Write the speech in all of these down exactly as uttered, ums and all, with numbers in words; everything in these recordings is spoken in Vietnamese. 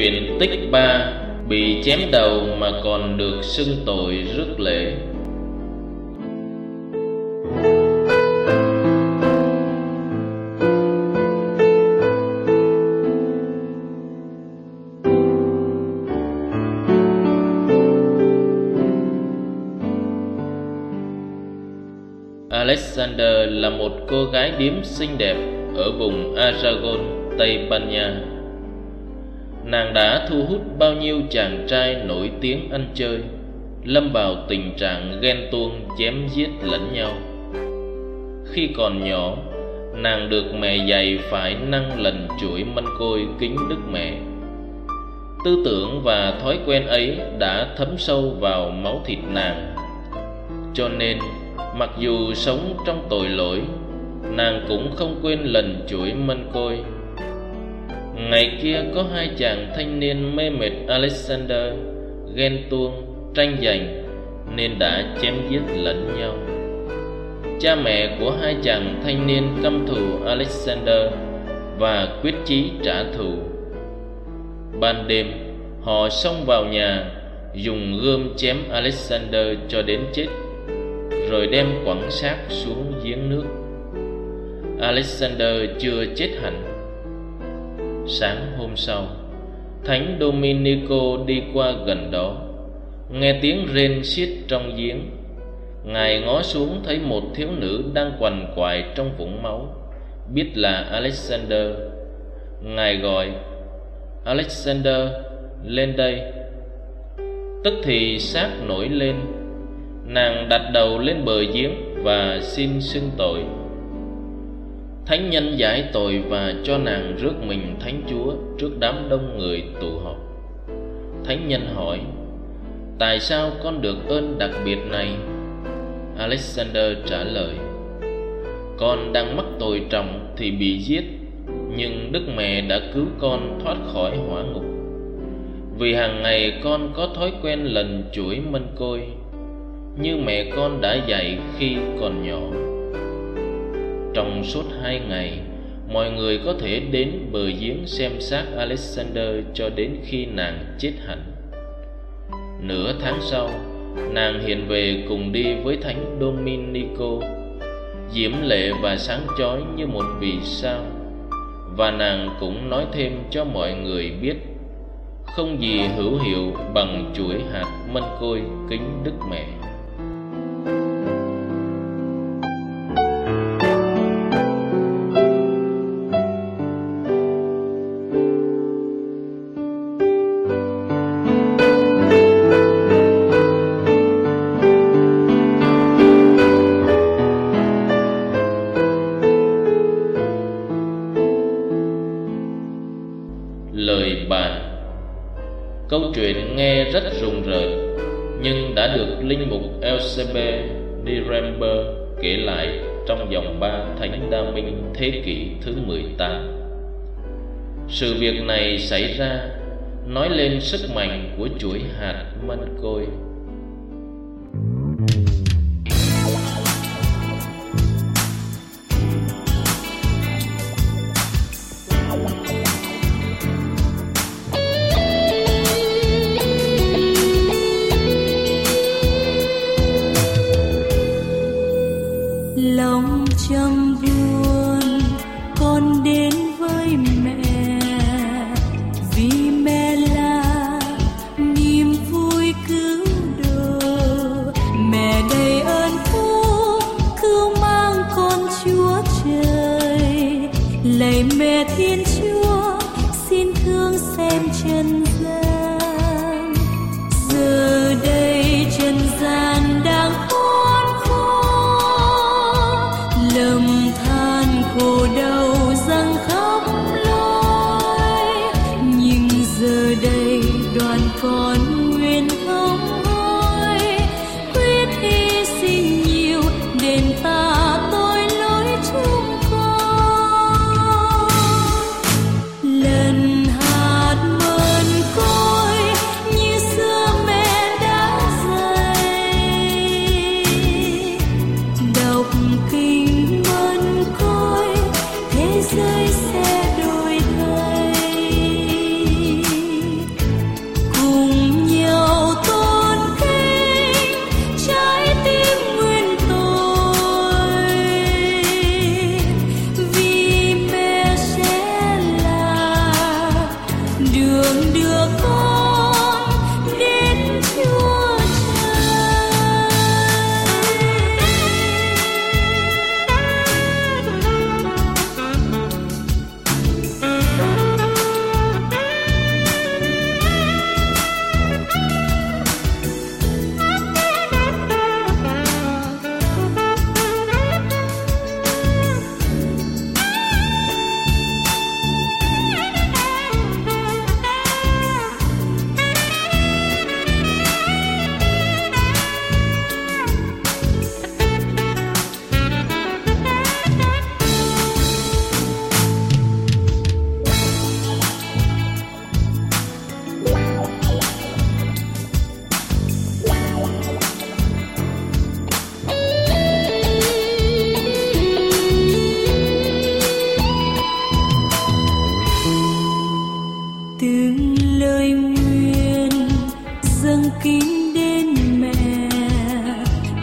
truyện tích ba, bị chém đầu mà còn được xưng tội rước lễ. Alexander là một cô gái điếm xinh đẹp ở vùng Aragon, Tây Ban Nha. Nàng đã thu hút bao nhiêu chàng trai nổi tiếng ăn chơi, lâm vào tình trạng ghen tuông chém giết lẫn nhau. Khi còn nhỏ, nàng được mẹ dạy phải năn lần chuỗi mân côi kính đức mẹ. Tư tưởng và thói quen ấy đã thấm sâu vào máu thịt nàng. Cho nên, mặc dù sống trong tội lỗi, nàng cũng không quên lần chuỗi mân côi. Ngày kia có hai chàng thanh niên mê mệt Alexander, ghen tuông, tranh giành nên đã chém giết lẫn nhau. Cha mẹ của hai chàng thanh niên căm thù Alexander và quyết chí trả thù. Ban đêm, họ xông vào nhà, dùng gươm chém Alexander cho đến chết, rồi đem quẳng xác xuống giếng nước. Alexander chưa chết hẳn. Sáng hôm sau, Thánh Dominico đi qua gần đó, nghe tiếng rên xiết trong giếng. Ngài ngó xuống thấy một thiếu nữ đang quằn quại trong vũng máu, biết là Alexander. Ngài gọi: "Alexander, lên đây." Tức thì xác nổi lên. Nàng đặt đầu lên bờ giếng và xin xưng tội. Thánh nhân giải tội và cho nàng rước mình Thánh Chúa trước đám đông người tụ họp. Thánh nhân hỏi: "Tại sao con được ơn đặc biệt này?" Alexander trả lời: "Con đang mắc tội trọng thì bị giết, nhưng Đức Mẹ đã cứu con thoát khỏi hỏa ngục. Vì hàng ngày con có thói quen lần chuỗi mân côi, như mẹ con đã dạy khi còn nhỏ. Trong suốt hai ngày, mọi người có thể đến bờ giếng xem xác Alexander cho đến khi nàng chết hẳn. Nửa tháng sau, nàng hiện về cùng đi với Thánh Dominico, diễm lệ và sáng chói như một vì sao. Và nàng cũng nói thêm cho mọi người biết, không gì hữu hiệu bằng chuỗi hạt mân côi kính Đức Mẹ." Lời bàn. Câu chuyện nghe rất rùng rợn, nhưng đã được linh mục Eusebio de Ramber kể lại trong dòng ba Thánh Đa Minh thế kỷ thứ mười tám. Sự việc này xảy ra nói lên sức mạnh của chuỗi hạt mân côi. Lòng trầm buồn con đến với mẹ, vì mẹ là niềm vui cứu độ. Mẹ đầy ơn phúc cứu mang con Chúa trời. Lạy mẹ Thiên Chúa, xin thương xem trần gian. Giờ đây trần gian đang lầm than khổ đau dâng khắp lối, nhưng giờ đây đoàn con nguyện thống hối, quyết hy sinh nhiều đền tạ tội lỗi chúng con.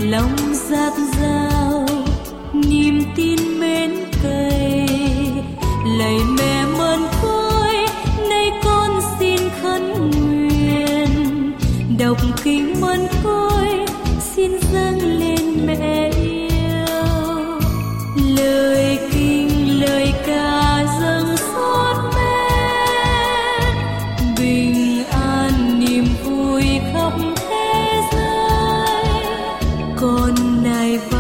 lòng dạt dào niềm tin mến cậy. Lạy mẹ mơn côi, nay con xin khấn nguyện, đọc kinh mơn côi xin dâng lên mẹ yêu. Lời kinh lời ca dâng xót mẹ, bình an niềm vui khắp thế giới. Con này